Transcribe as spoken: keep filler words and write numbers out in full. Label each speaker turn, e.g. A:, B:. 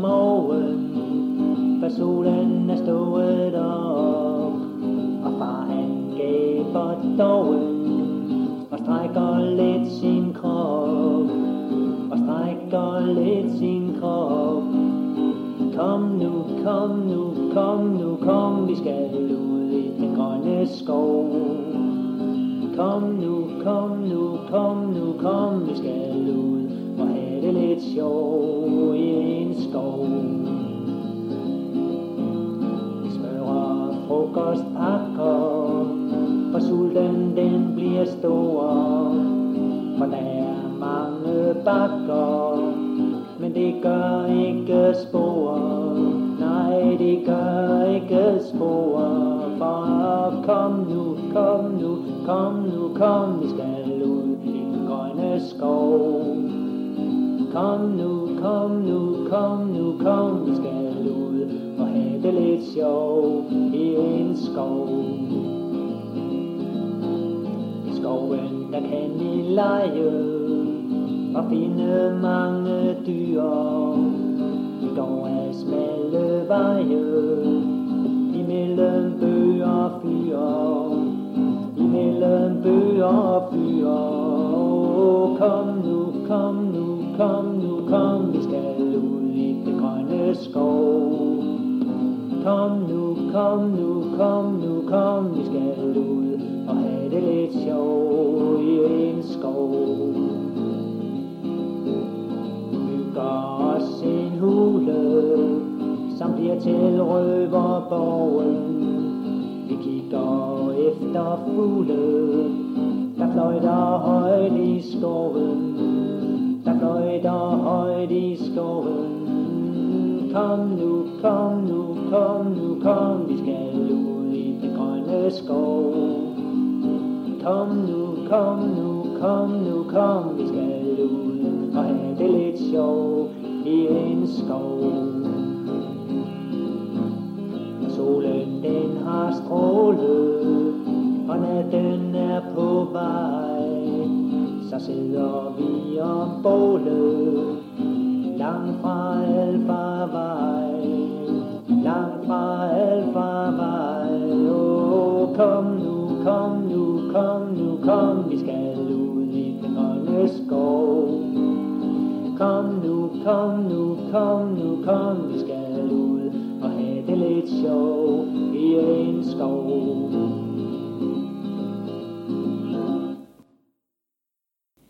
A: morgen, for solen er stået op, og far han gaber doven, og strækker lidt sin krop, og strækker lidt sin krop. Kom nu, kom nu, kom nu, kom, vi skal ud i den grønne skov. Kom nu, kom nu, kom nu, kom, vi skal ud og have det lidt sjov i en skov. Vi smører frokostpakker, for sulten den bliver stor, for der er mange bakker, men det gør ikke spor. Nej, det gør ikke spor. For kom nu, kom nu, kom nu, kom, vi skal ud i den grønne skov. Kom nu, kom nu, kom nu, kom, vi skal ud og have det lidt sjov i en skov. I skoven der kan vi lege og finde mange dyr. Vi går af smalle veje imellem bøger og fyre, imellem bøger og fyre. Kom nu, kom nu, kom nu, kom, vi skal ud i den grønne skov. Kom nu, kom nu, kom nu, kom, vi skal ud og have det lidt sjov i en skov. Bygger os en hule, som bliver til røverborgen. Vi kigger efter fugle, der fløjter højt i skoven, der fløjter højt i skoven. Kom nu, kom nu, kom nu, kom, vi skal ud i den grønne skov. Kom nu, kom nu, kom nu, kom, vi skal ud og have det lidt sjov i en skov. Solen den har strålet, og natten er på vej, så sidder vi om bålet, langt fra alfarvej, langt fra alfarvej. Åh, kom nu, kom nu, kom nu, kom, vi skal ud i den grønne skov. Kom nu, kom nu, kom nu, kom, vi skal ud og have det lidt sjov i en skov.